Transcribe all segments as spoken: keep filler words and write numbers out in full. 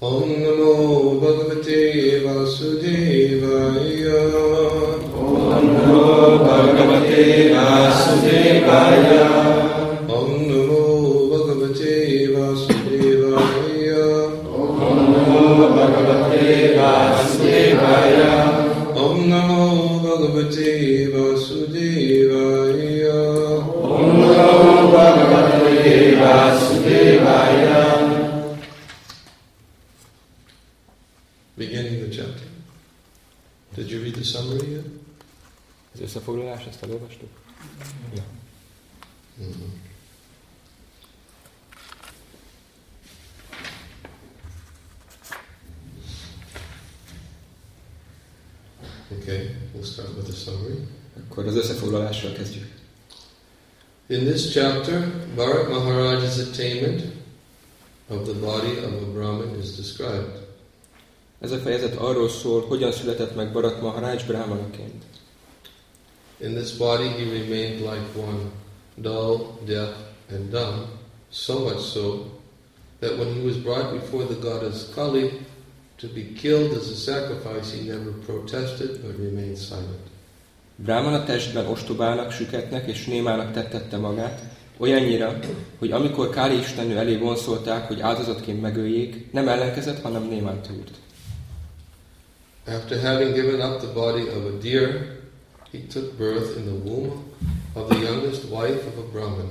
Om Namo Bhagavate Vasudevaya. Om Namo Bhagavate Vasudevaya. Om Namo Bhagavate Vasudevaya. Om Namo Bhagavate Vasudevaya. Om Namo Bhagavate Vasudevaya. Om Namo Bhagavate Vasudevaya. Beginning the chapter. Did you read the summary yet? Az összefoglalás, ezt elolvastuk? Ja. Mm-hmm. Okay, we'll start with the summary. Akkor az összefoglalással kezdjük. In this chapter, Bharat Maharaj's attainment of the body of a Brahmin is described. Ez a fejezet arról szól, hogyan született meg Bharat Maharaj brahmanaként. In this body he remained like one, dull, deaf, and dumb, so much so that when he was brought before the goddess Kali to be killed as a sacrifice, he never protested but remained silent. Brahmana testben ostobának, süketnek és némának tettette magát, olyannyira, hogy amikor Káli istennő elé vonszolták, hogy áldozatként megöljék, nem ellenkezett, hanem némán tűrt. After having given up the body of a deer, he took birth in the womb of the youngest wife of a Brahmin.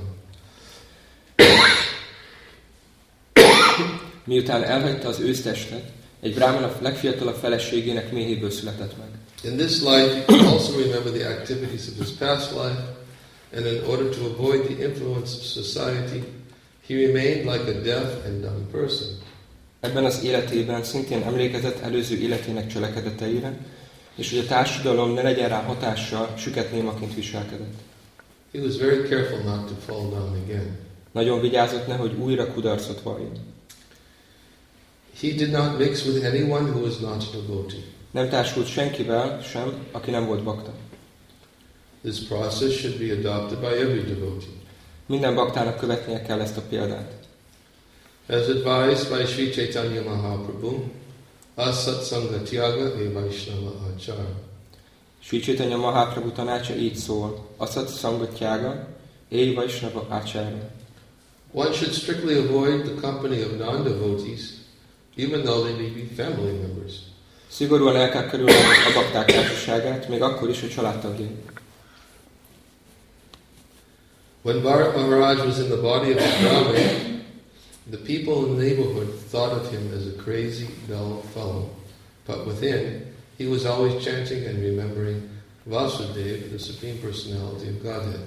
Miután elhagyta az ősztestet, egy brahmana legfiatalabb feleségének méhéből született meg. In this life, he could also remember the activities of his past life, and in order to avoid the influence of society, he remained like a deaf and dumb person. Ebben az életében szintén emlékezett előző életének cselekedeteire, és hogy a társadalom ne legyen rá hatással, süket némaként viselkedett. He was very careful not to fall down again. Nagyon vigyázott, nehogy újra kudarcot valljon. He did not mix with anyone who was not a devotee. Nem társult senkivel sem, aki nem volt bakta. This process should be adopted by every devotee. Minden baktának követnie kell ezt a példát. As advised by Sri Chaitanya Mahaprabhu, asatsanga tyaga e vaishnava achara. Sri Chaitanya Mahaprabhu tanácsa így szól: asatsanga tyaga e vaishnava achara. One should strictly avoid the company of non-devotees, even though they may be family members. Szigorúan el kell kerülni a bakták társaságát, még akkor is, hogy családtagjai. When Bharat Maharaj was in the body of a Brahmin, the people in the neighborhood thought of him as a crazy, dull fellow, but within, he was always chanting and remembering Vasudeva, the Supreme Personality of Godhead.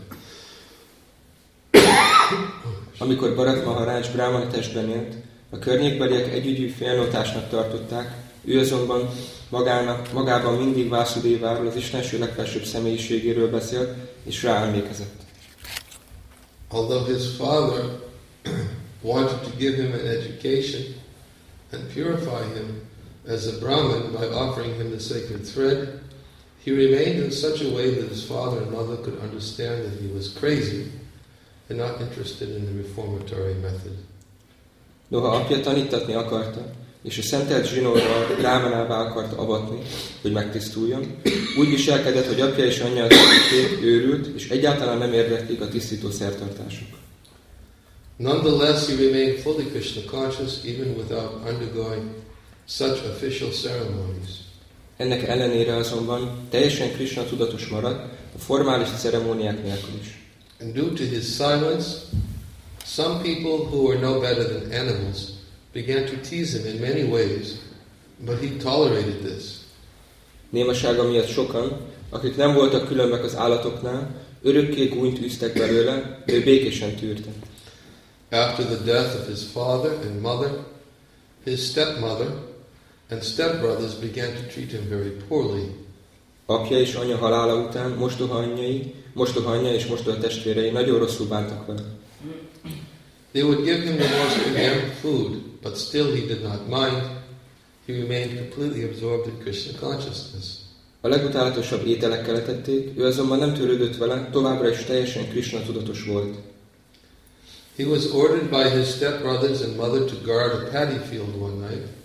Amikor Bharat Maharaj brahmana testben élt, a környékbeliek együgyű félnotásnak tartották, ő azonban magának, magában mindig Vasudeváról, az Istenség legfelsőbb személyiségéről beszélt, és rá emlékezett. Although his father wanted to give him an education and purify him as a Brahmin by offering him the sacred thread, he remained in such a way that his father and mother could understand that he was crazy and not interested in the reformatory method. Noha apja tanítatni akarta, és a szentelt zsinórral brahmanává akarta avatni, hogy megtisztuljon, úgy viselkedett, hogy apja és anyja őrült, és egyáltalán nem érdeklik a tisztító szertartások. Nonetheless, he remained fully Krishna conscious even without undergoing such official ceremonies. Ennek ellenére azonban teljesen Krishna tudatos maradt, a formális ceremóniák nélkül is. And due to his silence, some people who were no better than animals began to tease him in many ways, but he tolerated this. Némasága miatt sokan, akik nem voltak különbek az állatoknál, örökké gúnyt űztek belőle, de ő békésen tűrte. After the death of his father and mother, his stepmother and stepbrothers began to treat him very poorly. Apja és anyja halála után mostoha anyjai, mostoha anyja és mostoha testvérei nagyon rosszul bántak vele. They would give him the most condemned food, but still he did not mind. He remained completely absorbed in Krishna consciousness. A legutálatosabb ételekkel etették, ő azonban nem törődött vele, továbbra is teljesen Krishna tudatos volt. He was ordered by his stepbrothers and mother to guard a paddy field one night,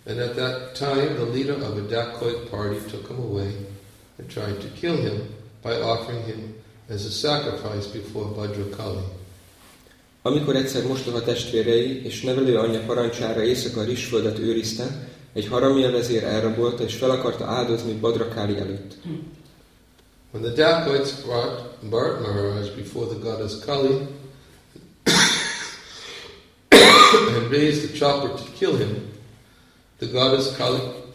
And at that time the leader of a dacoit party took him away and tried to kill him by offering him as a sacrifice before Bhadrakali. Amikor egyszer mostoha testvérei és nevelő anyja parancsára éjszaka Risföldet őrizte, egy haramia vezér elrabolta és fel akarta áldozni Bhadrakali előtt. When the dacoits brought Bharat Maharaj before the goddess Kali and raised the chopper to kill him, the goddess Kali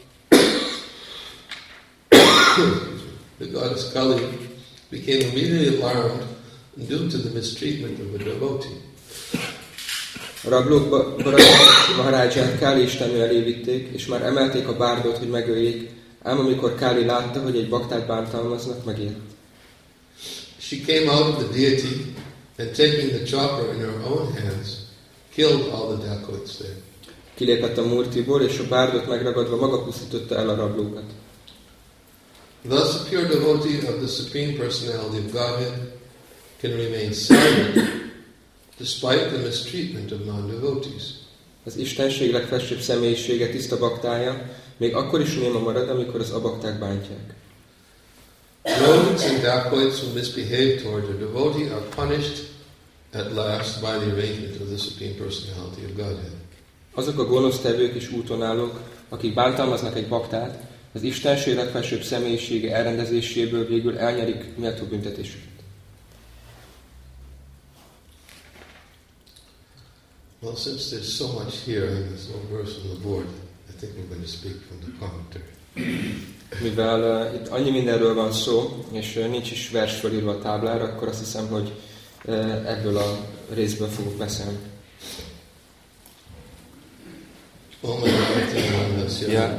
the goddess Kali became immediately alarmed due to the mistreatment of a devotee. A rablók Bharat Maharaját Káli istennő elé vitték, és már emelték a bárdot, hogy megöljék, ám amikor Káli látta, hogy egy baktát bántalmaznak, megijedt. She came out of the deity and taking the chopper in her own hands, killed all the dacoits there. Kilépett a Murtiból, és a bárdot megragadva maga pusztította el a rablókat. Thus a pure devotee of the Supreme Personality of Godhead can remain silent despite the mistreatment of non-devotees. Az Istenség legfelsőbb személyisége tiszta baktája, még akkor is néma marad, amikor az abakták bántják. Rodents and dacoits who misbehave toward a devotee are punished at last by the arrangement of the Supreme Personality of Godhead. Azok a gonosztevők és útonállók, akik bántalmaznak egy baktát, az Istenség legfelsőbb személyisége elrendezéséből végül elnyerik méltó büntetésüket. Well, since there's so much here and there's no verse on the board, I think we're going to speak from the commentary. Mivel uh, itt annyi mindenről van szó, és uh, nincs is vers fölírva a táblára, akkor azt hiszem, hogy uh, ebből a részből fogok beszélni. Om Namo Namaste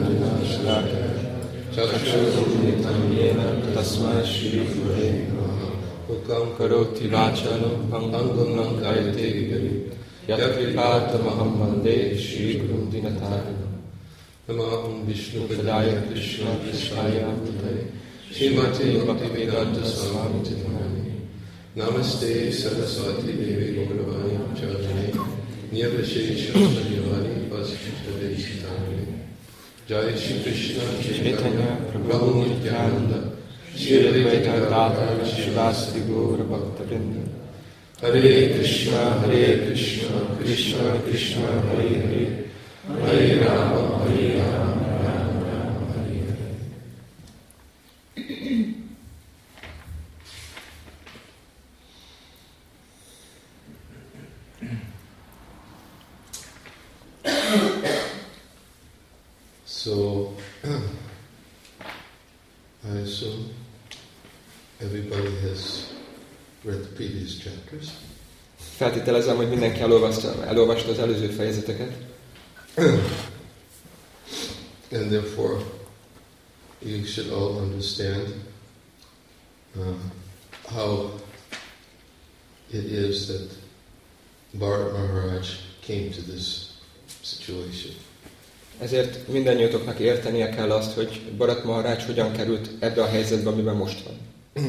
Ukam karoti vácsalom pangam kajté yakripáta maham mandé Shri Guru Dinatára. Namaham Vishnu Padaya Krishna Krishaya Mutare Srimati Bhaktivedanta Swami Tidhanani Namaste Saraswati Devi Gauravani Pracharine Nirvishesha Sarivani Vasishtadeishitani Jai Shri Krishna Chaitanya Prabhu Nityananda Shri Advaita Gadadhara Shivasti Gaura Bhakta-vrinda Hare Krishna Hare Krishna Krishna Krishna Hare Hare Hare Rama Hare Rama Rama Rama Hare Hare. So, I assume everybody has read the previous chapters. Feltételezem, hogy mindenki elolvasta, elolvasta az előző fejezeteket. And therefore, you should all understand uh, how it is that Bharat Maharaj came to this situation. Ezért mindannyiatoknak értenie kell azt, hogy Bharat Maharaj hogyan került ebbe a helyzetbe, amiben most van.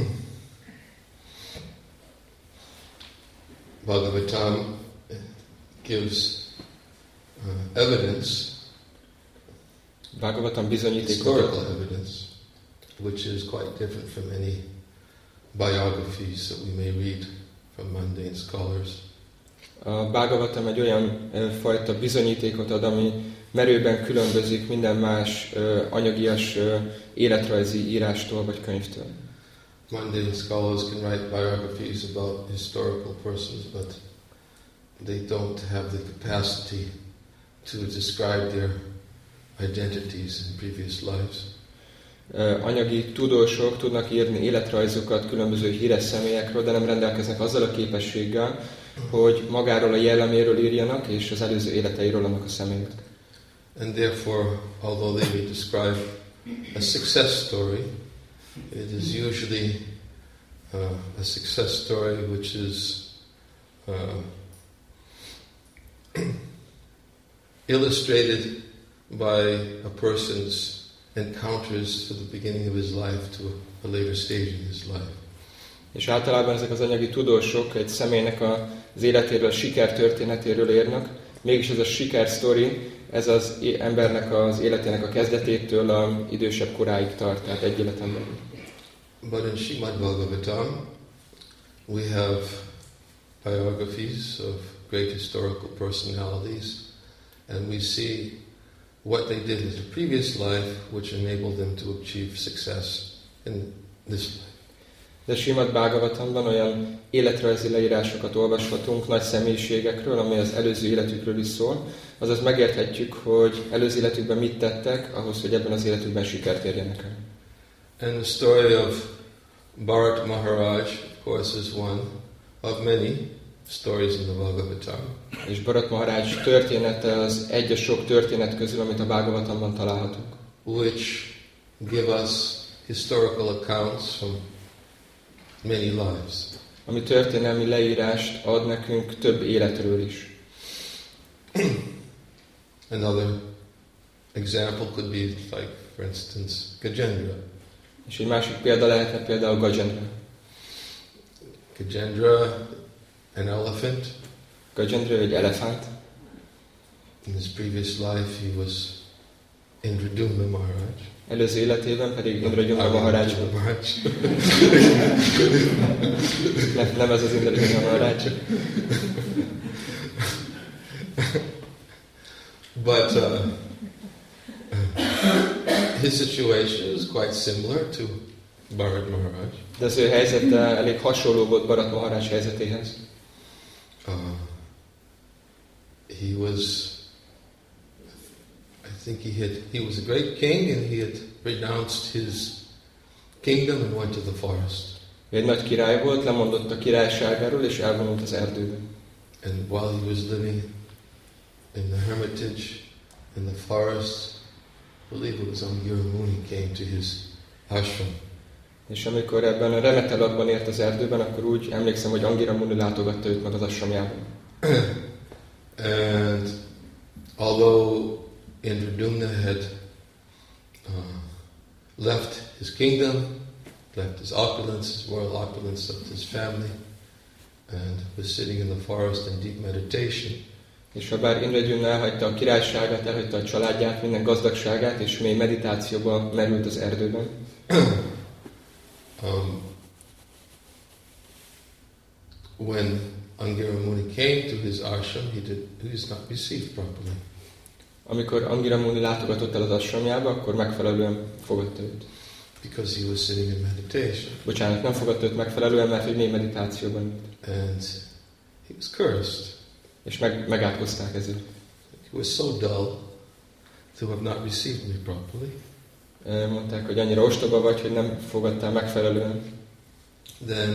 Bhagavatam gives uh, evidence, Bhagavatam bizonyítékot, historical evidence, which is quite different from any biographies that we may read from mundane scholars. A Bhagavatam egy olyan ö, fajta bizonyítékot ad, ami merőben különbözik minden más ö, anyagias ö, életrajzi írástól vagy könyvtől. Mundane scholars can write biographies about historical persons, but they don't have the capacity to describe their identities in previous lives. Anyagi tudósok tudnak írni életrajzokat különböző híres személyekről, de nem rendelkeznek azzal a képességgel, hogy magáról a jelleméről írjanak, és az előző életeiről annak a személynek. And therefore, although they may describe a success story, it is usually uh, a success story which is uh, illustrated by a person's encounters from the beginning of his life to a later stage in his life. És általában ezek az anyagi tudósok egy személynek az életéről, a sikertörténetéről írnak, Mégis ez a sikersztori, ez az embernek az életének a kezdetétől a idősebb koráig tart, tehát egy életen belül. But in Srimad Bhagavatam, we have biographies of great historical personalities, and we see what they did in the previous life, which enabled them to achieve success in this life. De Srimad Bhagavatamban olyan életrajzi leírásokat olvashatunk nagy személyiségekről, ami az előző életükről is szól, azaz megérthetjük, hogy előző életükben mit tettek, ahhoz, hogy ebben az életükben sikert érjenek el. And the story of Bharat Maharaj, of course, is one of many stories in the Bhagavatam. És Bharat Maharaj története az egy a sok történet közül, amit a Bhagavatamban találhatunk. Which give us historical accounts from many lives. Ami történelmi leírást ad nekünk több életről is. Another example could be like, for instance, Gajendra. És egy másik példa lehetne például Gajendra. Gajendra, an elephant. Gajendra egy elefánt. In his previous life he was Indradumna Maharaj. Előző életében pedig Indradumna Maharaj volt. nem, nem ez az Indradumna Maharaj. But uh, his situation is quite similar to Bharat Maharaj. De az ő helyzete elég hasonló volt Bharat Maharaj helyzetéhez. Uh, he was, I think he had, he was a great king, and he had renounced his kingdom and went to the forest. Egy nagy király volt, lemondott a királyságáról és elvonult az erdőbe. And while he was living in the hermitage, in the forest, I believe it was Angira Muni came to his ashram. És amikor ebben a remetelakban ért az erdőben, akkor úgy emlékszem, hogy Angira Muni látogatta őt meg az ashramjában. And although Indradumna had uh, left his kingdom, left his opulence, his royal opulence, left his family, and was sitting in the forest in deep meditation. És ha bár Indradumna elhagyta a királyságát, elhagyta a családját, minden gazdagságát, és mély meditációba merült az erdőben. um, when Angira Muni came to his ashram, he did he was not received properly. Amikor Angira Muni látogatott el az ashramjába, akkor megfelelően fogadta őt. Because he was sitting in meditation. Bocsánat, nem fogadta őt megfelelően, mert hogy mély meditációban ült. And he was cursed. És meg, megátkozták ezért. He was so dull to have not received me properly. Mondták, hogy annyira ostoba vagy, hogy nem fogadtál megfelelően. Then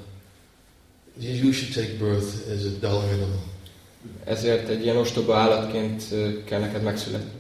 uh, you should take birth as a dull animal. Ezért egy ilyen ostoba állatként kell neked megszületni.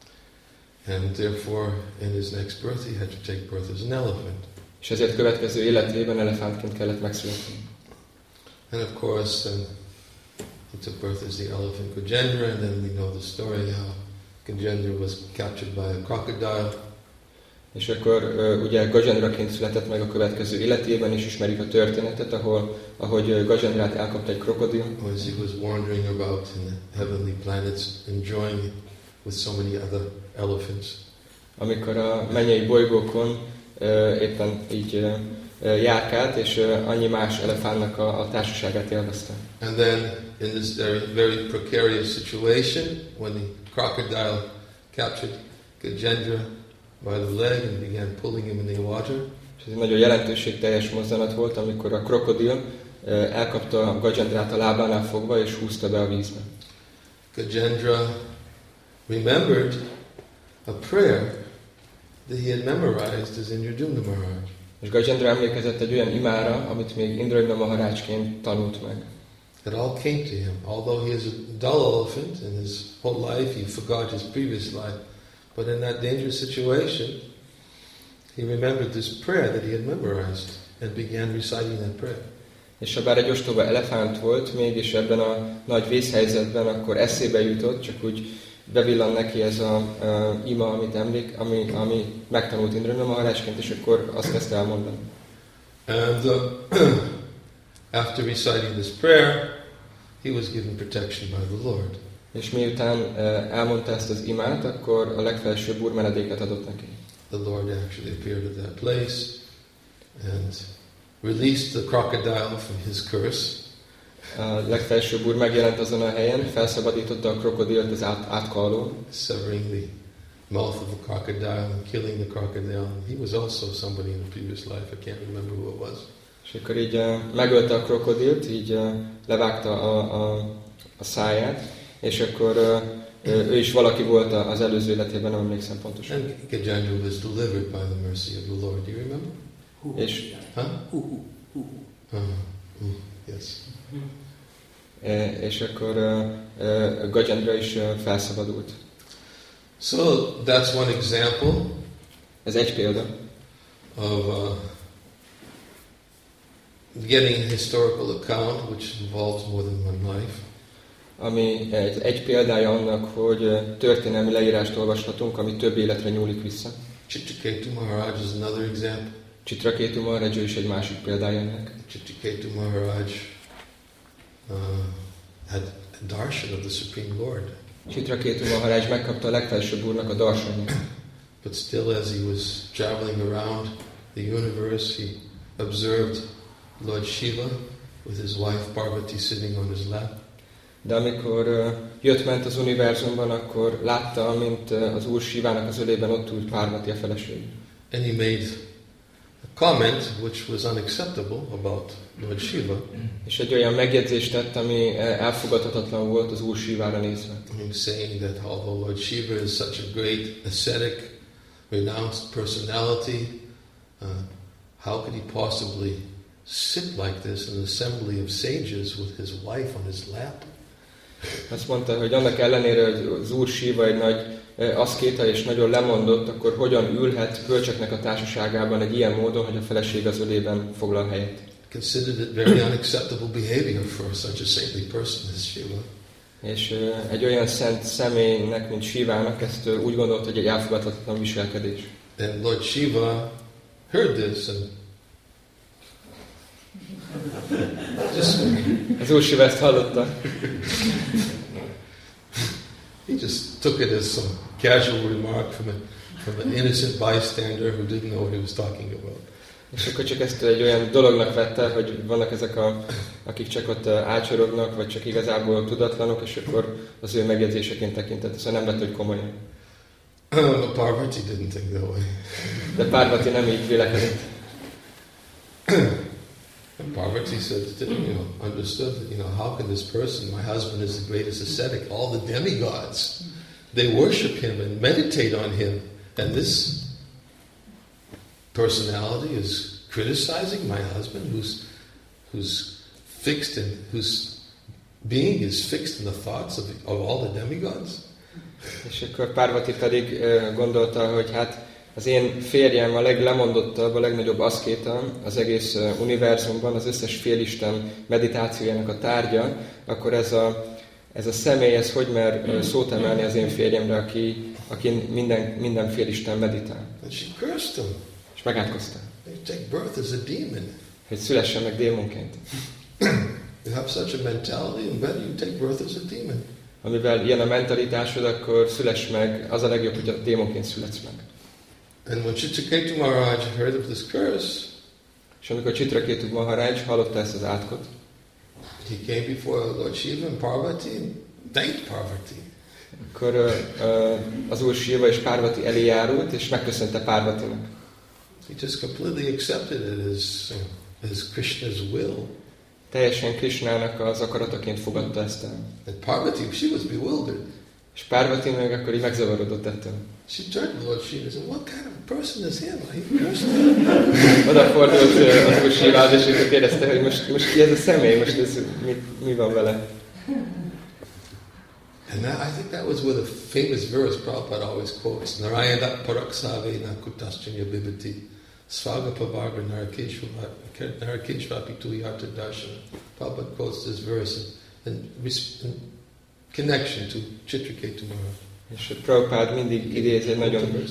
And therefore, in his next birth, he had to take birth as an elephant. És ezért következő életében elefántként kellett megszületni. And of course, um, he took birth as the elephant Gajendra, and then we know the story how Gajendra was captured by a crocodile. És akkor ugye Gajendraként született meg a következő életében, és ismerjük a történetet, ahol, ahogy Gajendrát elkapta egy krokodil. As he was wandering about in the heavenly planets, enjoying it with so many other elephants. Amikor a mennyei bolygókon uh, éppen így uh, járkált, és uh, annyi más elefántnak a, a társaságát élvezte. And then in this very, very precarious situation, when the crocodile captured Gajendra by the leg and began pulling him in the water. És ez egy nagyon jelentőségteljes mozzanat volt, amikor a krokodil uh, elkapta Gajendrát a lábánál fogva, és húzta be a vízbe. Gajendra remembered a prayer that he had memorized as Indradumna Maharaj. És Gajendra emlékezett egy olyan imára, amit még Indradumna Maharajként tanult meg. It all came to him. Although he is a dull elephant, in his whole life he forgot his previous life, but in that dangerous situation, he remembered this prayer that he had memorized and began reciting that prayer. És ha bár egy ostoba elefánt volt, mégis ebben a nagy vészhelyzetben, akkor eszébe jutott, csak úgy bevillan neki ez a, a ima, amit emlék, ami, ami megtanult Indradumna Maharajként, és akkor azt kezdte elmondani. And uh, after reciting this prayer, he was given protection by the Lord. És miután elmondta ezt az imát, akkor a legfelsőbb Úr menedéket adott neki. The Lord actually appeared at that place and released the crocodile from his curse. A legfelsőbb Úr megjelent azon a helyen, felszabadította a krokodilt az át, átka alól, severing the mouth of the crocodile and killing the crocodile. He was also somebody in a previous life. I can't remember who it was. És akkor így uh, megölte a krokodilt, így uh, levágta a, a, a száját, és akkor uh, ő is valaki volt az előző életében, nem emlékszem pontosan. And Gajendra was delivered by the mercy of the Lord. Do you remember? És, huh? uh, uh, yes. és akkor uh, uh, Gajendra is uh, felszabadult. So that's one example. Ez egy példa. Of uh, getting a historical account which involves more than one life. Ami egy, egy példája annak, hogy történelmi leírást olvashatunk, ami több életre nyúlik vissza. Chitraketu Maharaj is another example. Chitraketu Maharaj is egy másik példája ennek. Chitraketu Maharaj uh, had a darshan of the Supreme Lord. Chitraketu Maharaj megkapta a legfelsőbb Úrnak a darsanját. But still, as he was traveling around the universe, he observed Lord Shiva with his wife Parvati sitting on his lap. De amikor uh, jött-ment az univerzumban, akkor látta, mint uh, az Úr Shivának az ölében ott ült Parvati a feleség. And he made a comment which was unacceptable about Lord Shiva. És egy olyan megjegyzést tett, ami elfogadhatatlan volt az Úr Shivára nézve. He's saying that although Lord Shiva is such a great ascetic, renounced personality, uh, how could he possibly sit like this in an assembly of sages with his wife on his lap? Azt mondta, hogy annak ellenére, hogy az Úr Shiva egy nagy aszkéta és nagyon lemondott, akkor hogyan ülhet bölcseknek a társaságában egy ilyen módon, hogy a feleség az ölében foglal helyet. Considered it very unacceptable behavior for such a saintly person as Shiva. És uh, egy olyan szent személynek, mint Shivának, ezt uh, úgy gondolt, hogy egy elfogadhatatlan viselkedés. And Lord Shiva heard this and just az Úr Shiva ezt hallotta. He just took it as some casual remark from, a, from an innocent bystander who didn't know what he was talking about. És akkor csak ezt egy olyan dolognak vette, hogy vannak ezek, a, akik csak ott ácsorognak, vagy csak igazából tudatlanok, és akkor az ő megjegyzéseként tekintett, szóval nem vette, hogy komolyan. But Parvati didn't think that way. De Parvati nem így vélekedett. And Parvati said, you know, understood that, you know, how can this person, my husband is the greatest ascetic, all the demigods, they worship him and meditate on him, and this personality is criticizing my husband, who's who's fixed in, whose being is fixed in the thoughts of, of all the demigods. És akkor Parvati pedig gondolta, hogy hát az én férjem a leglemondottabb, a legnagyobb aszkéta az egész univerzumban, az összes félisten meditációjának a tárgya, akkor ez a, ez a személy, ez hogy mer szót emelni az én férjemre, aki, aki minden, minden félisten meditál. And she cursed him. És megátkozta. You take birth as a demon. Hogy szülessen meg démonként. You have such a mentality, and better you take birth as a demon. Amivel ilyen a mentalitásod, akkor szüless meg, az a legjobb, hogy a démonként születsz meg. And when Chitraketu Maharaj heard of this curse, és amikor Chitraketu Maharaj hallotta ezt az átkot, he came before Lord Shiva and Parvati and thanked Parvati. Akkor uh, uh, az Úr Shiva és Parvati elé járult, és megköszönte Parvatinak. He just completely accepted it as, uh, as Krishna's will. Teljesen Krishnának az akarataként fogadta ezt el. And Parvati, she was bewildered. És Parvati meg akkor így megzavarodott ettől. She turned to Lord Shiva and said, what kind of person is him? He cursed me. Odafordult az Úr Shivához, és kérdezte, hogy most, most ki ez a személy, most ez, mi, mi van vele? And that, I think that was where the famous verse Prabhupada always quotes, Narayana Paraksave na Kutaschanya Bibhati Svagapavarga Narakeshvapi Tuyata Darshana. Prabhupada quotes this verse in, in, in connection to Chitraketu Maharaj. És Prabhupada mindig idéz egy nagyon...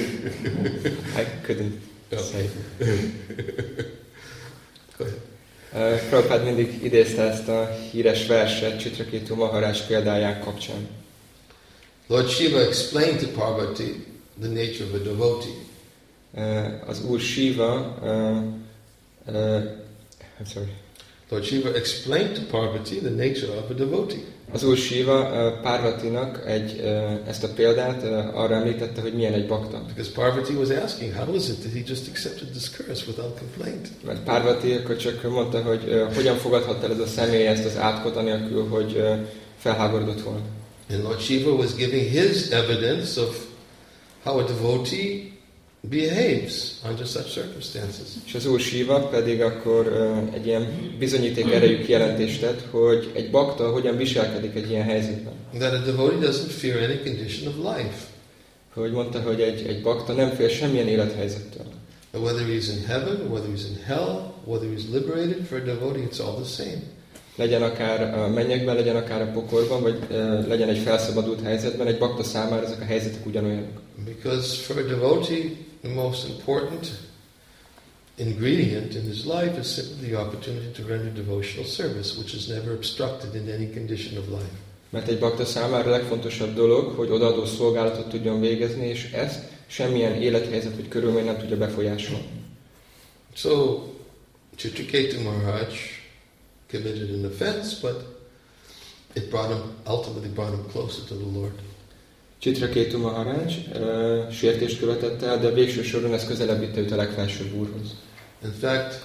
I couldn't say. Go ahead. Prabhupád mindig idézte ezt a híres verset Chitraketu Maharaj példáján kapcsán. Lord Shiva explained to Parvati the nature of a devotee. Uh, az Úr Shiva, uh, uh, I'm sorry. Lord Shiva explained to Parvati the nature of a devotee. Az Úr Shiva uh, Parvatinak egy, uh, ezt a példát uh, arra említette, hogy milyen egy bakta. Because Parvati was asking, how is it that he just accepted this curse without complaint? Mert Parvati akkor csak mondta, hogy uh, hogyan fogadhatta el ez a személy ezt az átkot anélkül, hogy uh, felháborodott volna. And Lord Shiva was giving his evidence of how a devotee behaves under such circumstances. És az Úr Shiva pedig akkor uh, egy ilyen bizonyíték erejű kijelentést tett, hogy egy bakta hogyan viselkedik egy ilyen helyzetben. That a devotee doesn't fear any condition of life. Hogy mondta, hogy egy, egy bakta nem fél semmilyen élethelyzettől. Whether he's in heaven, whether he's in hell, whether he's liberated, for a devotee it's all the same. Legyen akár a mennyekben, legyen akár a pokolban, vagy uh, legyen egy felszabadult helyzetben, egy bakta számára ezek a helyzetek ugyanolyanok. Because for a devotee, the most important ingredient in his life is simply the opportunity to render devotional service, which is never obstructed in any condition of life. Mert egy bakta számára a legfontosabb dolog, hogy odaadó szolgálatot tudjon végezni, és ezt semmilyen élethelyzet vagy körülmény nem tudja befolyásolni. So, Chitraketu Maharaj committed an offense, but it brought him, ultimately brought him closer to the Lord. Chitraketu Maharaj uh, sértést követett el, de végső soron ez közelebb vitte őt a legfelsőbb Úrhoz. In fact,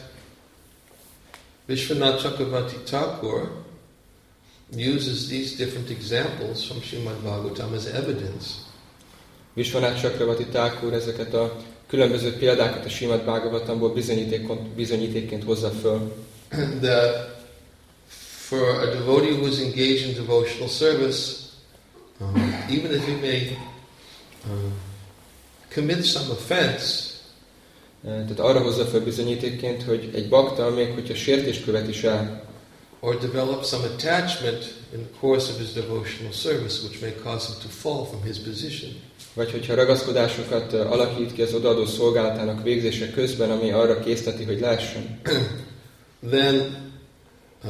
Vishwanath Chakravarti Thakur uses these different examples from Srimad Bhagavatam as evidence. Vishwanath Chakravarti Thakur ezeket a különböző példákat a Srimad Bhagavatamból bizonyítékként hozza föl. That for a devotee who is engaged in devotional service, um, even if he may uh, commit some offense, tehát arra hozza fel bizonyítékként, hogy egy bakta, még hogyha sértést követ is el, or develop some attachment in the course of his devotional service, which may cause him to fall from his position. Vagy hogyha ragaszkodásokat alakít ki az odaadó szolgálatának végzése közben, ami arra készteti, hogy lehessen. Then, uh,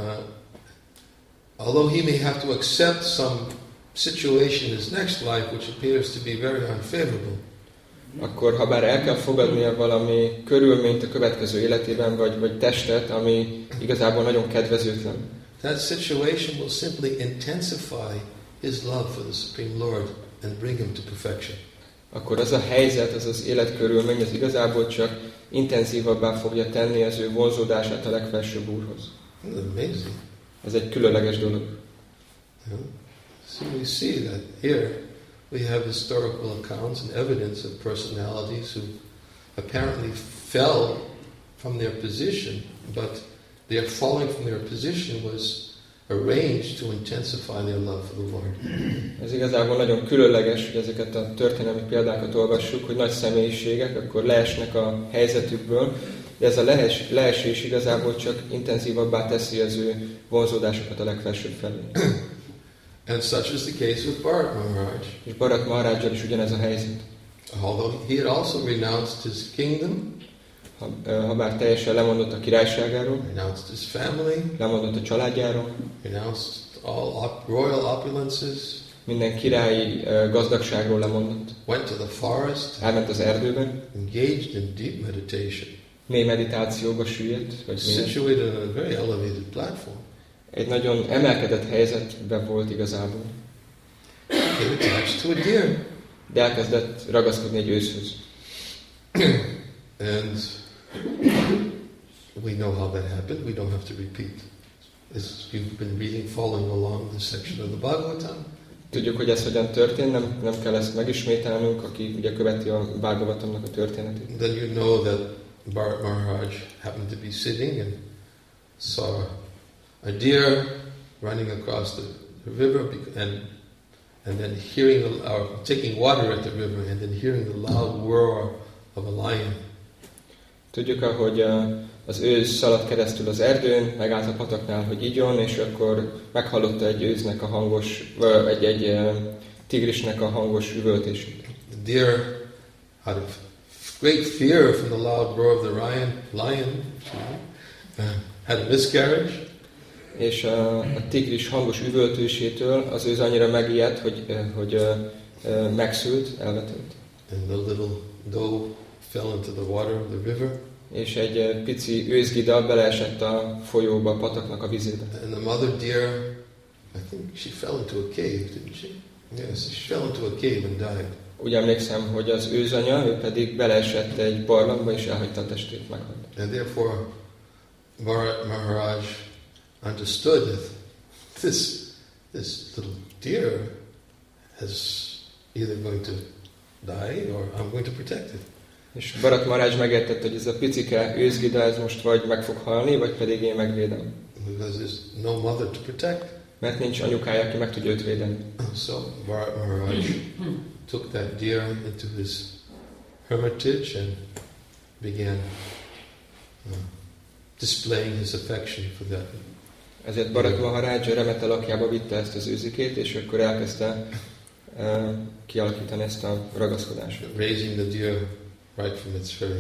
although he may have to accept some situation in his next life, which appears to be very unfavorable, akkor ha bár el kell fogadnia valami körülményt a következő életében, vagy, vagy testet, ami igazából nagyon kedvezőtlen, that situation will simply intensify his love for the Supreme Lord and bring him to perfection. Akkor az a helyzet, az az életkörülmény, az igazából csak intenzívabbá fogja tenni az ő vonzódását a legfelsőbb Úrhoz. That's amazing. Ez egy különleges dolog. Yeah. So we see that here we have historical accounts and evidence of personalities who apparently fell from their position, but their falling from their position was arranged to intensify their love for the Lord. Ez igazából nagyon különleges, hogy ezeket a történelmi példákat olvassuk, hogy nagy személyiségek akkor leesnek a helyzetükből, de ez a lehes, leesés igazából csak intenzívabbá teszi az ő vonzódásokat a legfelsőbb felé. And such is the case with Bharat Maharaj. És Bharat Maharajjal is ugyanez a helyzet. Although he had also renounced his kingdom, Ha, ha bár teljesen lemondott a királyságáról, renounced his family, lemondott a családjáról, renounced all op- royal opulences, minden királyi uh, gazdagságról lemondott, went to the forest, elment az erdőben, engaged in deep meditation, mély meditációba süllyedt, vagy mélyes. situated on a very elevated platform. Egy nagyon emelkedett helyzetben volt igazából. Get attached to a deer. De elkezdett ragaszkodni egy őszhöz. And we know how that happened. We don't have to repeat. As you've been reading, following along this section of the Bhagavatam. Tudjuk, hogy ez hogyan történt, nem, nem kell ezt megismételnünk, aki ugye követi a Bhagavatamnak a történetét. Then you know that Bharat Maharaj happened to be sitting and saw a deer running across the, the river and and then hearing the, or taking water at the river and then hearing the loud roar of a lion. Tudjuk, ahogy az őz szaladt keresztül az erdőn, megállt a pataknál, hogy igyon, és akkor meghallotta egy őznek a hangos, egy, egy tigrisnek a hangos üvöltését. The deer, out of great fear from the loud roar of the lion, lion uh, had a miscarriage. És a, a tigris hangos üvöltésétől az őz annyira megijedt, hogy, hogy uh, megszült, elvetült. And the little doe fell into the water of the river. És egy pici őzgida beleesett a folyóba, a pataknak a vizébe. And the mother deer, I think she fell into a cave, didn't she? Yes, she fell into a cave and died. Úgy emlékszem, hogy az őzanya, ő pedig beleesett egy barlangba, és elhagyta a testét, meghalt. And therefore, Maharaj understood that this, this little deer is either going to die or I'm going to protect it. És Bharat Maharaj megértette, hogy ez a picike őzgida, ez most vagy meg fog halni, vagy pedig én megvédem. Because there's no mother to protect. Mert nincs anyukája, aki meg tudja őt védeni. So Bharat Maharaj took that deer into his hermitage and began uh, displaying his affection for that. Ezért Bharat Maharaj remete lakjába vitte ezt az őzikét, és akkor elkezdte uh, kialakítani ezt a ragaszkodást. Raising the deer right from its very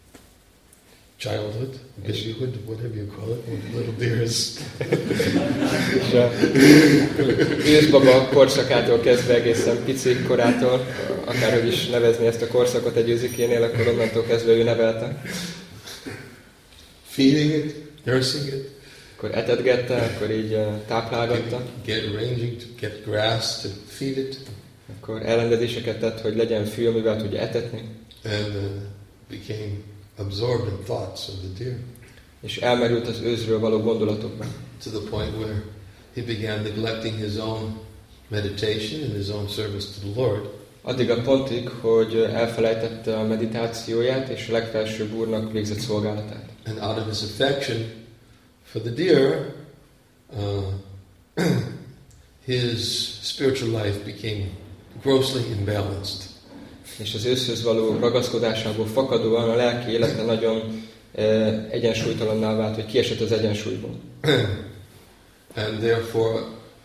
childhood, babyhood, whatever you call it, when the little deer is. És a őszbaba korszakától kezdve egészen pici korától, akárhogy is nevezni ezt a korszakot egy őzikénél, akkor onnantól kezdve ő nevelte. Feeding it, nursing it. Akkor etetgette, akkor így uh, táplálgatta. Get arranging to get grass to feed it. Akkor elrendezéseket tett, hogy legyen fű, amivel tudja etetni. And uh, became absorbed in thoughts of the deer. És elmerült az őzről való gondolatokban. To the point where he began neglecting his own meditation and his own service to the Lord. Addig a pontig, hogy elfelejtette a meditációját és a legfelsőbb Úrnak végzett szolgálatát. And out of his affection for the deer, uh, his spiritual life became grossly imbalanced. És az őszhöz való ragaszkodásából fakadóan a lelki élete nagyon eh, egyensúlytalanná vált, hogy kiesett az egyensúlyból. And therefore,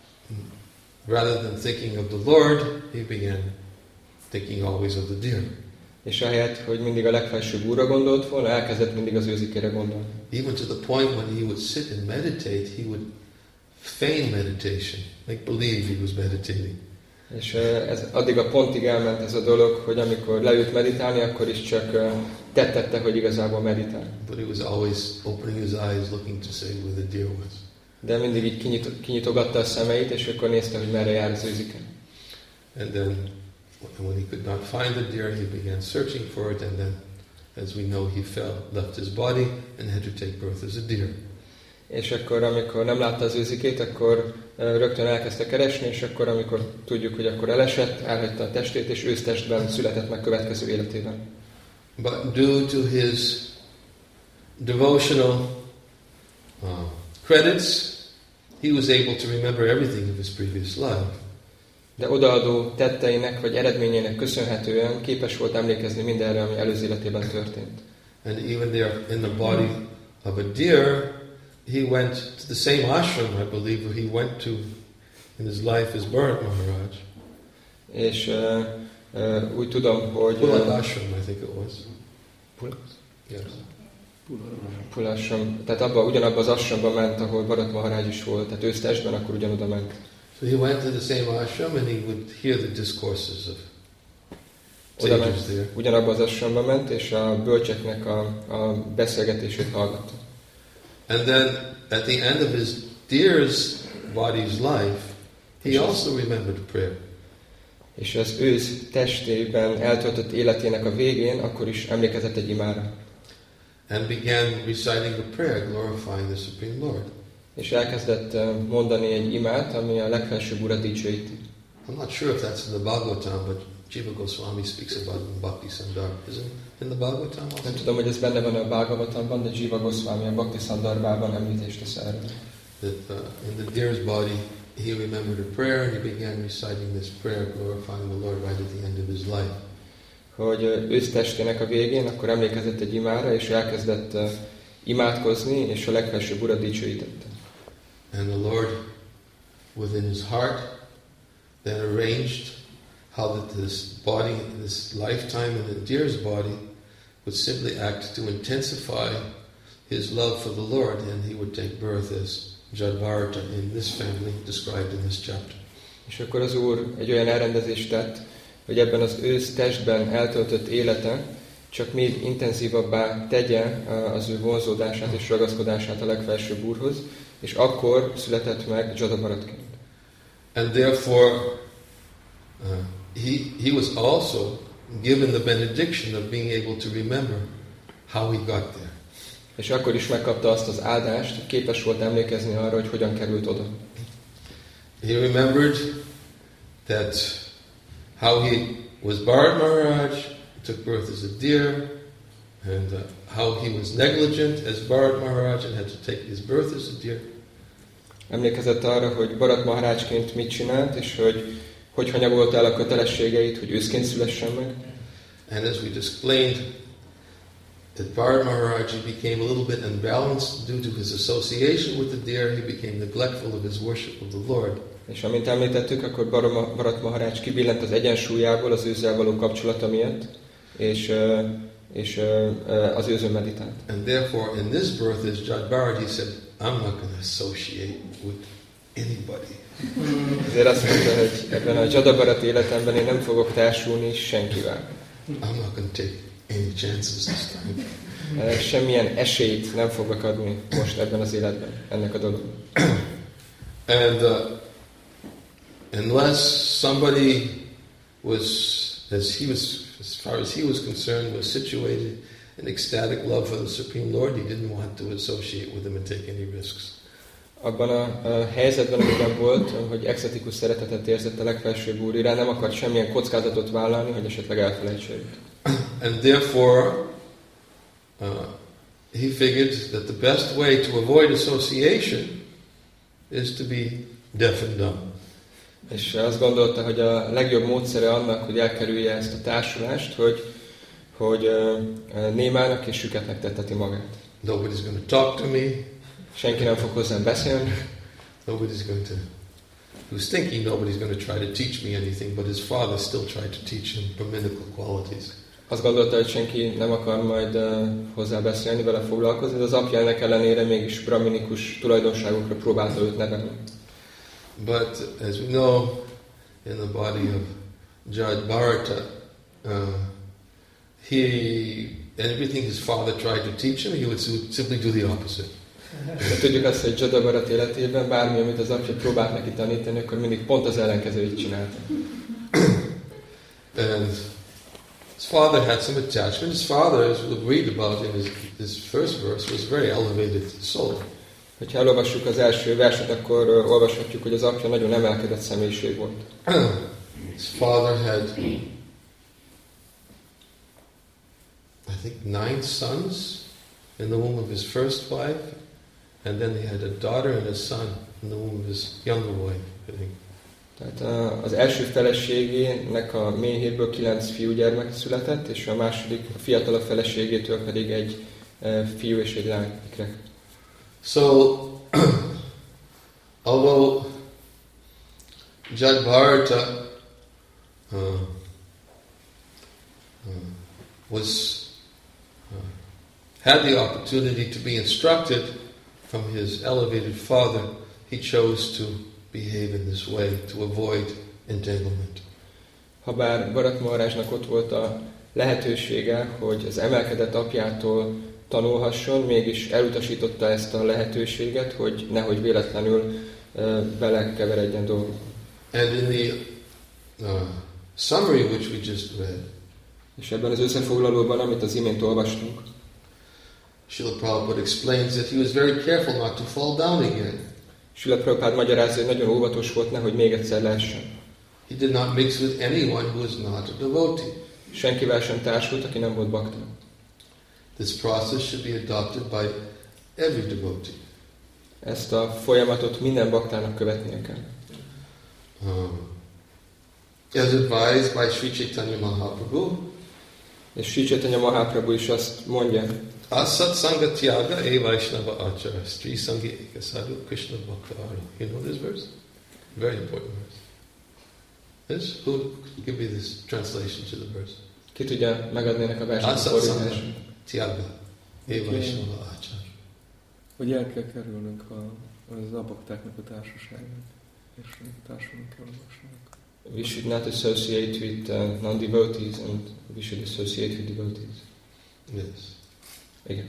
rather than thinking of the Lord, he began thinking always of the deer. És ahelyett, hogy mindig a legfelsőbb Úrra gondolt volna, elkezdett mindig az őzikére gondolni. Even to the point when he would sit and meditate, he would feign meditation, make believe he was meditating. És ez addig a pontig elment ez a dolog, hogy amikor leült meditálni, akkor is csak tettette, hogy igazából meditál. But he was always opening his eyes, looking to say where the deer was. De mindig így kinyit, kinyitogatta a szemeit, és akkor nézte, hogy merre jár az őzike. And then, when he could not find the deer, he began searching for it, and then, as we know, he fell, left his body, and had to take birth as a deer. És akkor, amikor nem látta az őzikét, akkor rögtön elkezdte keresni, és akkor, amikor tudjuk, hogy akkor elesett, elhagyta a testét, és ősztestben született meg következő életében. But due to his devotional uh, credits, he was able to remember everything of his previous life. De odaadó tetteinek vagy eredményének köszönhetően képes volt emlékezni mindenre, ami előző életében történt. And even there in the body of a deer, he went to the same ashram, I believe, where he went to in his life as Bharat Maharaj. És uh, uh, úgy tudom, hogy... Pulat ashram, I think it was. Pulat? Yes. Pulat ashram. Tehát abba, ugyanabba az ashramba ment, ahol Bharat Maharaj is volt. Tehát ősztestben, akkor ugyanoda ment. So he went to the same ashram and he would hear the discourses of Oda sages ment, there. ugyanabba az ashramba ment, és a bölcseknek a, a beszélgetését hallgatta. And then, at the end of his deer's body's life, he also remembered prayer. És az ősz testében eltöltött életének a végén akkor is emlékezett egy imára. And began reciting a prayer glorifying the Supreme Lord. És elkezdett mondani egy imát, ami a legfelsőbb Urat dicsőíti. I'm not sure if that's in the Bhagavatam, but Jiva Goswami speaks about it in Bhakti Sandar. Isn't in the Bhagavatam also? Nem tudom, hogy ez benne van a Bhagavatamban, de Jiva Goswami a Bhakti Sandarbában említést tesz erről. That uh, in the deer's body, he remembered a prayer and he began reciting this prayer glorifying the Lord right at the end of his life. Hogy ősztestének a végén, akkor emlékezett egy imára, és elkezdett uh, imádkozni, és a legfelsőbb Urat dicsőítette. And the Lord, within his heart, then arranged how that this body, this lifetime in the deer's body, would simply act to intensify his love for the Lord, and he would take birth as Jadvarta in this family described in this chapter. És akkor az Úr egy olyan elrendezést tett, hogy ebben az ősz testben eltöltött élete csak még intenzívabbá tegye az ő vonzódását és ragaszkodását a legfelsőbb Úrhoz, és akkor született meg Jadabharatként. And therefore, uh, he, he was also given the benediction of being able to remember how he got there. És akkor is megkapta azt az áldást, hogy képes volt emlékezni arra, hogy hogyan került oda. He remembered that how he was Bharat Maharaj, took birth as a deer, and uh, how he was negligent as Bharat Maharaj and had to take his birth as a deer. Emlékezett arra, hogy Bharat Maharajként mit csinált, és hogy hogy hanyagolta el a kötelességeit, hogy őszként szülessen meg. And as we explained, that Bharat Maharaj became a little bit unbalanced due to his association with the deer. He became neglectful of his worship of the Lord. És amint említettük, akkor Bharat Maharaj kibillent az egyensúlyából az őzzel való kapcsolata miatt, és, és az őzön meditált. And therefore, in this birth as Jadbharat, he said, I'm not going to associate with anybody. Ezért azt mondta, hogy ebben a Jadabharat életemben én nem fogok társulni senkivel. I'm not going to take any chances this time. Semmilyen esélyt nem fogok adni most ebben az életben, ennek a dolognak. And uh, unless somebody was, as he was, as far as he was concerned, was situated in ecstatic love for the Supreme Lord, he didn't want to associate with him and take any risks. Abban a, a helyzetben, amiben volt, hogy extatikus szeretetet érzett a legfelsőbb Úr iránt, nem akart semmilyen kockázatot vállalni, hogy esetleg elfelejtse őt. And therefore, uh, he figured that the best way to avoid association is to be deaf and dumb. És azt gondolta, hogy a legjobb módszere annak, hogy elkerülje ezt a társulást, hogy, hogy uh, némának és süketnek tetteti magát. Nobody's going to talk to me. Senki nem fog hozzám beszélni. Nobody's going to. He was thinking nobody's going to try to teach me anything, but his father still tried to teach him Brahminical qualities. Azt gondolta, hogy senki nem akar majd uh, hozzá beszélni, vele foglalkozni, de az apja ennek ellenére mégis brahminikus tulajdonságokra próbálta őt nevelni. But as we know, in the body of Jadbharata, uh, he, everything his father tried to teach him, he would simply do the opposite. De tudjuk azt, hogy Jadabharat életében bármi, amit az apja próbált neki tanítani, akkor mindig pont az ellenkezőjét csinálta. And his father had some attachment. His father, as we'll read about in his, his first verse, was a very elevated soul. Hogyha elolvassuk az első verset, akkor uh, olvashatjuk, hogy az apja nagyon emelkedett személyiség volt. His father had, I think, nine sons in the womb of his first wife, and then he had a daughter and a son in the womb of his younger wife, I think. Tehát az első feleségének a méhéből kilenc fiúgyermek született, és a második, a fiatalabb feleségétől pedig egy fiú és egy lány ikrek. So, although Jadbharata uh, uh, was uh, had the opportunity to be instructed from his elevated father, he chose to behave in this way to avoid entanglement. Habár Bharat Maharajnak ott volt a lehetősége, hogy az emelkedett apjától tanulhasson, mégis elutasította ezt a lehetőséget, hogy nehogy véletlenül uh, belekeveredjen dolgok. And in the uh, summary which we just read, és ebben az összefoglalóban, amit az imént olvastunk, Srila Prabhupada explains that he was very careful not to fall down again. Srila Prabhupada magyarázza, hogy nagyon óvatos volt, nehogy még egyszer leessen. He did not mix with anyone who was not a devotee. Senkivel sem társult, aki nem volt bakta. This process should be adopted by every devotee. Ezt a folyamatot minden baktának követnie kell. Um, as advised by Sri Chaitanya Mahaprabhu, és Sri Chaitanya Mahaprabhu is azt mondja, Asat Sangha Tyaga E Vaishnava Achara Sri Sanghi Ekasadu Krishna Bhakta Ara. You know this verse? Very important verse. This? Who could give me this translation to the verse? Ki tudja megadni ennek a versnek a Asat Sangha fordítását? Tyaga E Vaishnava Achara. hogy el kell kerülnünk a, az abaktáknak a társaságát, és társulni kell olvasnak. We should not associate with uh, non-devotees, and we should associate with devotees. Yes. Igen.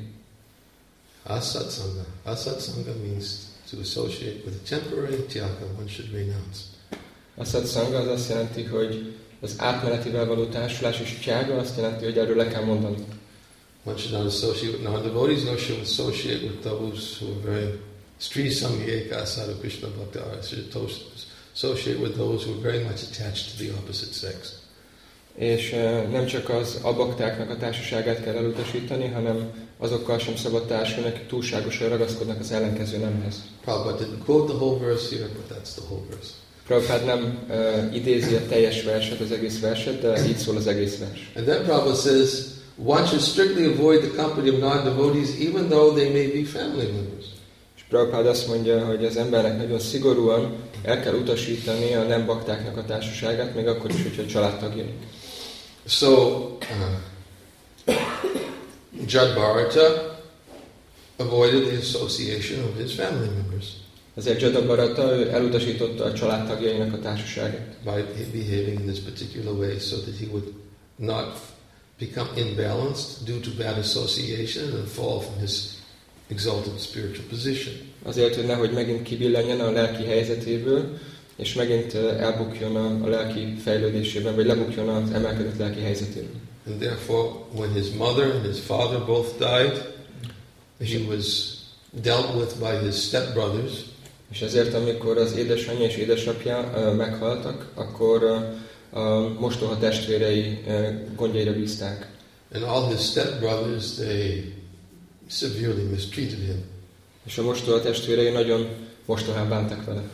Asatsanga. Asatsanga means to associate with a temporary tyaga one should renounce. A satsanga az azt jelenti, hogy az átmenetivel való társulás, és tyága azt jelenti, hogy erről le kell mondani. One should not associate with non-devotees, nor should associate with those who are very Sri Samgyeka Sadhu Krishna Bhakta. Should associate with those who are very much attached to the opposite sex. És uh, nem csak az abaktáknak a társaságát kell elutasítani, hanem azokkal sem szabad társulni, akik túlságosan ragaszkodnak az ellenkező nemhez. Prabhupada didn't quote the whole verse here, but that's the whole verse. Prabhupada nem uh, idézi a teljes verset, az egész verset, de így szól az egész vers. And then Prabhupada says, one should strictly avoid the company of non-devotees, even though they may be family members. És Prabhupada azt mondja, hogy az embernek nagyon szigorúan el kell utasítani a nem baktáknak a társaságát, még akkor is, hogyha családtagjaik. So, uh, Jad Bharata avoided the association of his family members. Azért Jada Bharata, ő elutasította a családtagjainak a társaságát. By behaving in this particular way, so that he would not become imbalanced due to bad association and fall from his exalted spiritual position. Azért, hogy nehogy megint kibillenjen a lelki helyzetéből, és megint elbukjon a, a lelki fejlődésében, vagy lebukjon az emelkedett lelki helyzetéből. And therefore, when his mother and his father both died, he was dealt with by his stepbrothers. És ezért, amikor az édesanyja és édesapja uh, meghaltak, akkor uh, a mostoha testvérei uh, gondjaira bízták. And all his stepbrothers, they severely mistreated him. És a mostoha testvérei nagyon mostohán bántak vele.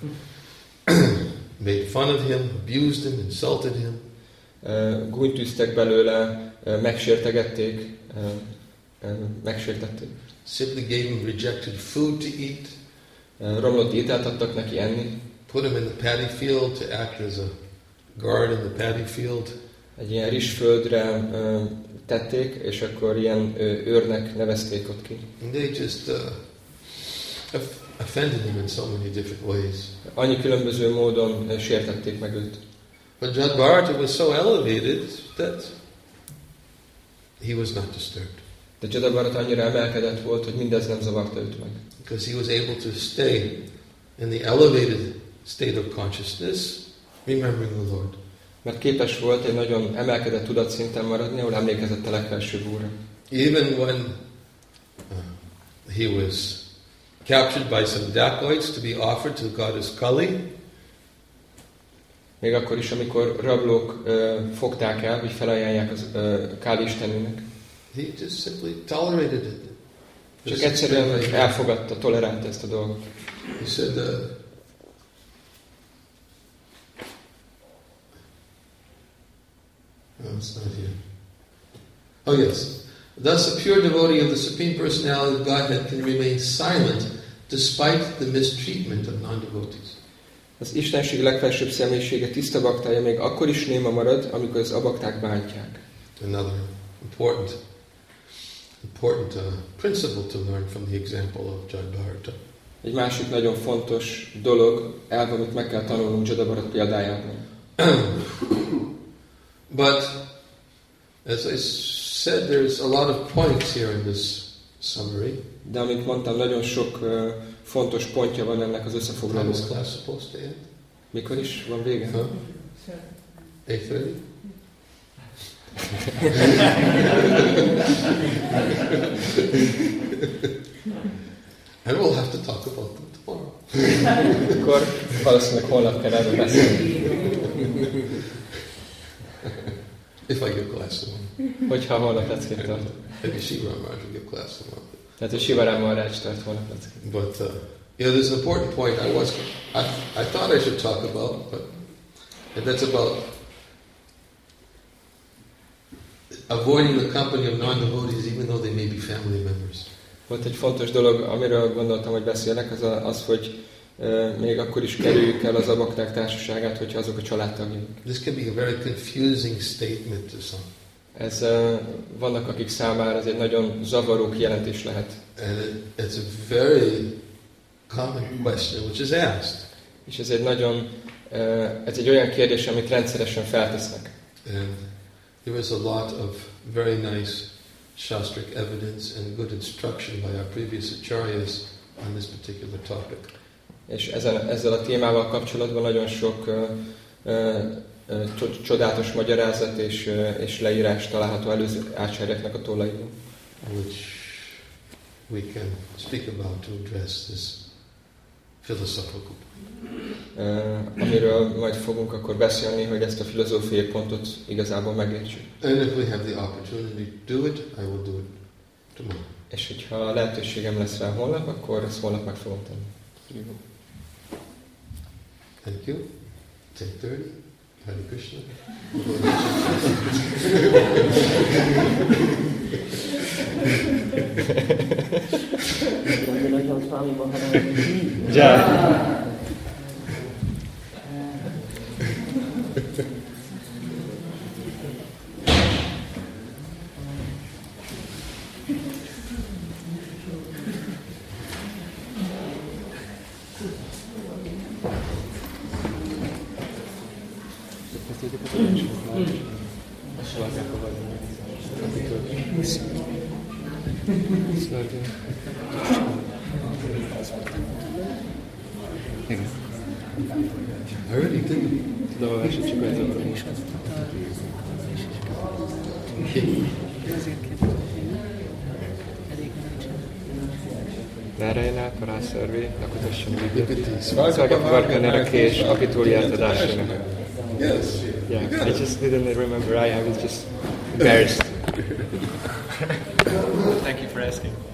Made fun of him, abused him, insulted him. Uh, gúnytűztek belőle, uh, megsértegették, uh, uh, megsértették. Simply gave him rejected food to eat. Uh, romlott ételt adtak neki enni. Put him in the paddy field to act as a guard in the paddy field. Egy ilyen rizsföldre uh, tették, és akkor ilyen uh, őrnek nevezték ott ki. And they just uh, offended him in so many different ways. Annyi különböző módon uh, sértették meg őt. But Jad Bharata was so elevated that he was not disturbed. De Jada Bharata annyira emelkedett volt, hogy mindez nem zavarta őt meg. Because he was able to stay in the elevated state of consciousness, remembering the Lord. Mert képes volt egy nagyon emelkedett tudatszinten maradni, ahol emlékezett a legfelsőbb Úrra. Even when uh, he was captured by some dacoits to be offered to the goddess Kali, még akkor is, amikor rablók uh, fogták el, hogy felajánlják az uh, Káli istenünek. he just simply tolerated it. Csak egyszerűen elfogadta, tolerálta ezt a dolgot. He said, uh, no, it's not here. Oh yes. Thus a pure devotee of the Supreme Personality of Godhead can remain silent despite the mistreatment of non-devotees. Az Istenség legfelsőbb személyisége tiszta baktája még akkor is néma marad, amikor az abakták bántják. Another important important uh, principle to learn from the example of Jad Bharata. Egy másik nagyon fontos dolog, elv, amit meg kell tanulnunk Jada Bharata példájában. But as I said, there's a lot of points here in this summary. De amint mondtam, nagyon sok uh, fontos pontja van ennek az When is összefoglalónak. class supposed to end? Mikor is van vége? Huh? eight thirty? And we'll have to talk about them tomorrow. Akkor valószínűleg holnap kell erről beszélni. If I give class tomorrow. Hogyha holnap leckét tart. Maybe Shiva Maharaj will give class tomorrow. Tehát, hogy Sivarám Maharaj tart holnap leckét. But uh, you know, there's an important point I was I, I thought I should talk about, but and that's about avoiding the company of non-devotees, even though they may be family members. Volt egy fontos dolog, amiről gondoltam, hogy beszélek, az, a, az hogy uh, még akkor is kerüljük el az abakták társaságát, hogyha azok a családtagjaik. This can be a very confusing statement to some. Ez, uh, vannak akik számára ez egy nagyon zavaró kijelentés lehet. And it, it's a very common question which is asked. És ez egy nagyon, uh, ez egy olyan kérdés, amit rendszeresen feltesznek. And there was a lot of very nice Shastric evidence and good instruction by our previous acharyas on this particular topic. És ezen, ezzel a témával kapcsolatban nagyon sok uh, uh, csodálatos magyarázat és, uh, és leírás található előző ácsárjáknak a tollaiban. Which we can speak about to address this philosophical point. Uh, amiről majd fogunk akkor beszélni, hogy ezt a filozófiai pontot igazából megértsük. And if we have the opportunity to do it, I will do it tomorrow. És hogyha lehetőségem lesz rá holnap, akkor ezt holnap meg fogom tenni. Thank you. ten thirty. Hare Krishna. Jai. I already did. No, első csak ez a Narayana Parasarvi Nakutasham Vidyati Svagapa Narakesh Apitulyata Dashana. Yes. Yeah, I just didn't remember. I, I was just embarrassed. Thank you for asking.